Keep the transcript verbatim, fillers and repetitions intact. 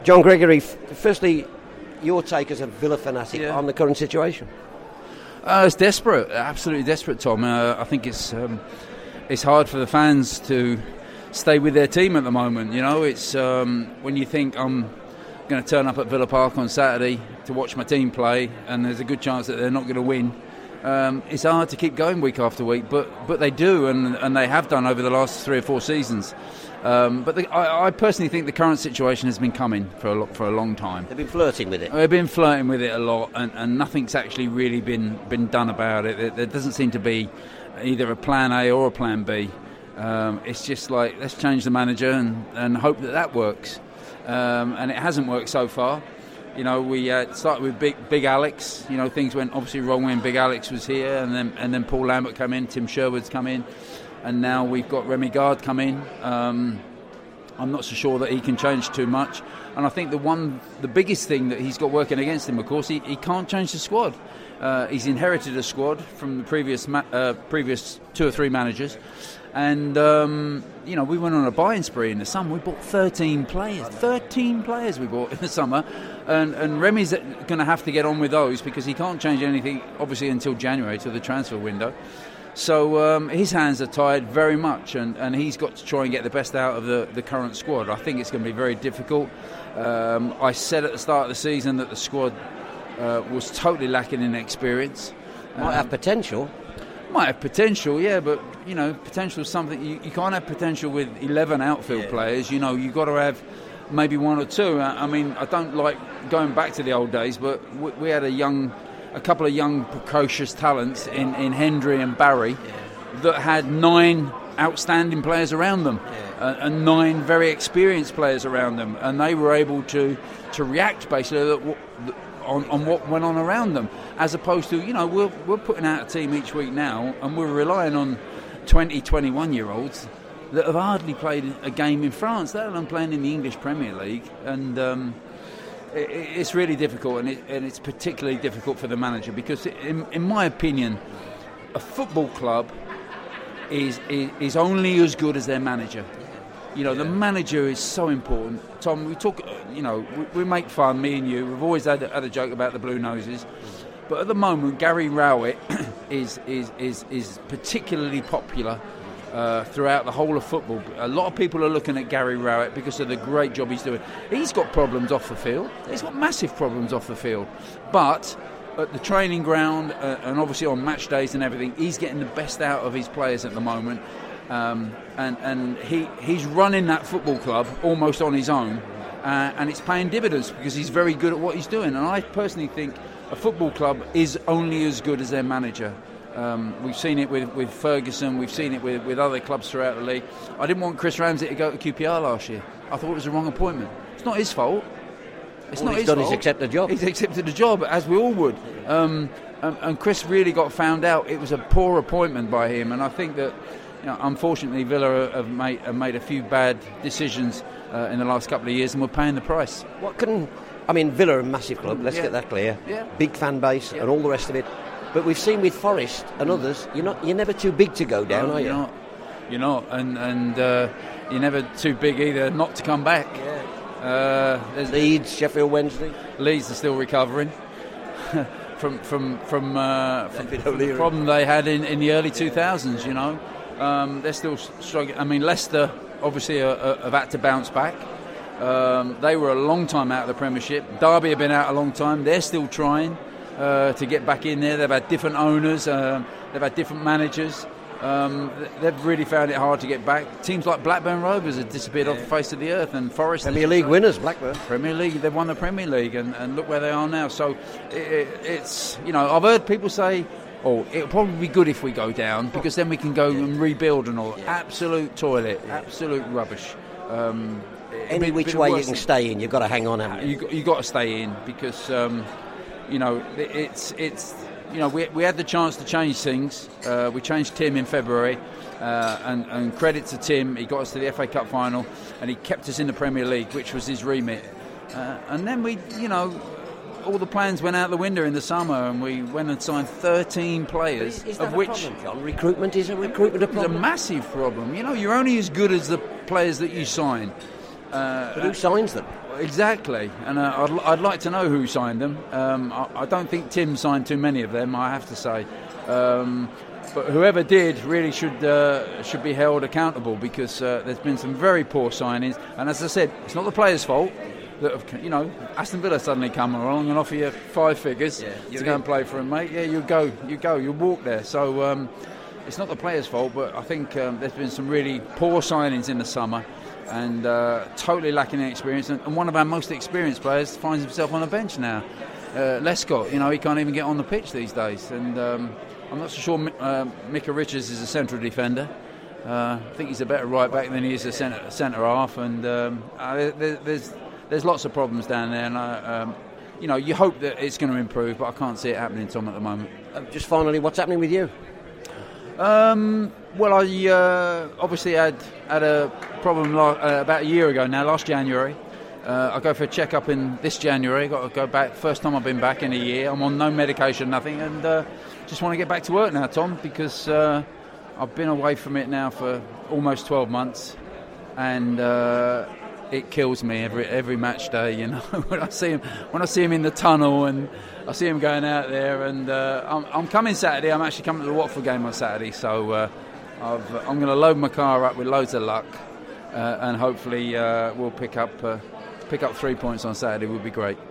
John Gregory, f- firstly, your take as a Villa fanatic Yeah. on the current situation? Uh, it's desperate, absolutely desperate, Tom. Uh, I think it's um, it's hard for the fans to stay with their team at the moment. You know, it's um, when you think I'm going to turn up at Villa Park on Saturday to watch my team play, and there's a good chance that they're not going to win. Um, it's hard to keep going week after week, but but they do, and and they have done over the last three or four seasons. Um, but the, I, I personally think the current situation has been coming for a lo- for a long time. They've been flirting with it. They've been flirting with it a lot, and, and nothing's actually really been, been done about it. There, there doesn't seem to be either a plan A or a plan B. Um, it's just like, let's change the manager and, and hope that that works. Um, and it hasn't worked so far. You know, we uh, started with Big Big Alex. You know, things went obviously wrong when Big Alex was here, and then and then Paul Lambert come in, Tim Sherwood's come in, and now we've got Remy Gard come in. Um, I'm not so sure that he can change too much, and I think the one, the biggest thing that he's got working against him, of course, he, he can't change the squad. Uh, he's inherited a squad from the previous ma- uh, previous two or three managers. And, um, you know, we went on a buying spree in the summer. We bought thirteen players. thirteen players we bought in the summer. And, and Remy's going to have to get on with those because he can't change anything, obviously, until January, till the transfer window. So um, his hands are tied very much, and, and he's got to try and get the best out of the, the current squad. I think it's going to be very difficult. Um, I said at the start of the season that the squad uh, was totally lacking in experience. Might Um, have potential. Might have potential, yeah, but you know, potential is something you, you can't have potential with eleven outfield Yeah. players. You know, you've got to have maybe one or two. I, I mean, I don't like going back to the old days, but we, we had a young, a couple of young precocious talents in, in Hendry and Barry that had nine outstanding players around them, uh, and nine very experienced players around them, and they were able to to react basically that, on, on what went on around them, as opposed to, you know, we're, we're putting out a team each week now and we're relying on twenty, twenty-one year olds that have hardly played a game in France, let alone playing in the English Premier League, and um, it, it's really difficult, and, it, and it's particularly difficult for the manager because in, in my opinion a football club is, is, is only as good as their manager. You know, the manager is so important. Tom, we talk, you know, we, we make fun, me and you. We've always had, had a joke about the Blue Noses. But at the moment, Gary Rowett is, is, is, is particularly popular uh, throughout the whole of football. A lot of people are looking at Gary Rowett because of the great job he's doing. He's got problems off the field. He's got massive problems off the field. But at the training ground uh, and obviously on match days and everything, he's getting the best out of his players at the moment. Um, and and he, he's running that football club almost on his own, uh, and it's paying dividends because he's very good at what he's doing. And I personally think a football club is only as good as their manager. Um, we've seen it with, with Ferguson, we've seen it with, with other clubs throughout the league. I didn't want Chris Ramsey to go to Q P R last year. I thought it was the wrong appointment. It's not his fault. It's All not he's his done fault. is accept the job. He's accepted the job, as we all would. Um, and, and Chris really got found out. It was a poor appointment by him, and I think that, you know, unfortunately, Villa have made, have made a few bad decisions uh, in the last couple of years, and we're paying the price. What can... I mean, Villa are a massive club, let's Yeah. get that clear. Yeah. Big fan base Yeah. and all the rest of it. But we've seen with Forest and others, you're not, you're never too big to go down, No, are you? You're not. You're not, and, and uh, you're never too big either not to come back. Yeah. Uh, there's- Leeds, Sheffield Wednesday. Leeds are still recovering from from from, uh, from, David from the O'Leary. problem they had in, in the early two thousands. You know, um, they're still struggling. I mean, Leicester obviously are, are, have had to bounce back. Um, they were a long time out of the Premiership. Derby have been out a long time. They're still trying uh, to get back in there. They've had different owners. Um, they've had different managers. Um, they've really found it hard to get back. Teams like Blackburn Rovers have disappeared off the face of the earth, and Forest Premier League winners, Blackburn. Premier League, they've won the Premier League, and, and look where they are now. So it, it, it's, you know, I've heard people say, oh, it'll probably be good if we go down because then we can go and rebuild and all. Absolute toilet, absolute rubbish. Um, Any bit- which bit way you worse can than- stay in, you've got to hang on, haven't you? you got, you got to stay in because um, you know it, it's it's you know we we had the chance to change things. Uh, we changed Tim in February, uh, and, and credit to Tim, he got us to the F A Cup final, and he kept us in the Premier League, which was his remit. Uh, and then we, you know, all the plans went out the window in the summer, and we went and signed thirteen players, Is, is that of a which. problem, John? Recruitment is a recruitment a It's a problem. massive problem. You know, you're only as good as the players that you sign. Uh, But who signs them? exactly, and uh, I'd, I'd like to know who signed them. Um, I, I don't think Tim signed too many of them, I have to say. Um, but whoever did really should uh, should be held accountable, because uh, there's been some very poor signings. And as I said, it's not the players' fault. That have, you know, Aston Villa suddenly come along and offer you five figures yeah, to go and play for them, mate. Yeah, you go, you go, you walk there. So um, it's not the players' fault, but I think um, there's been some really poor signings in the summer, and uh, totally lacking in experience. And, and one of our most experienced players finds himself on a bench now. Uh, Lescott, you know, he can't even get on the pitch these days. And um, I'm not so sure uh, Micah Richards is a central defender. Uh, I think he's a better right back than he is a centre, centre half. And um, uh, there, there's there's lots of problems down there. And I, um, you know, you hope that it's going to improve, but I can't see it happening, Tom, at the moment. Uh, just finally, what's happening with you? Um, well, I uh, obviously had had a problem lo- uh, about a year ago now, last January. Uh, I go for a check-up in this January. Got to go back. First time I've been back in a year. I'm on no medication, nothing, and uh, just want to get back to work now, Tom, because uh, I've been away from it now for almost twelve months, and uh, it kills me every every match day. You know, when I see him when I see him in the tunnel, and I see him going out there, and uh, I'm, I'm coming Saturday. I'm actually coming to the Watford game on Saturday, so uh, I've, I'm going to load my car up with loads of luck, uh, and hopefully uh, we'll pick up uh, pick up three points on Saturday. Would be great.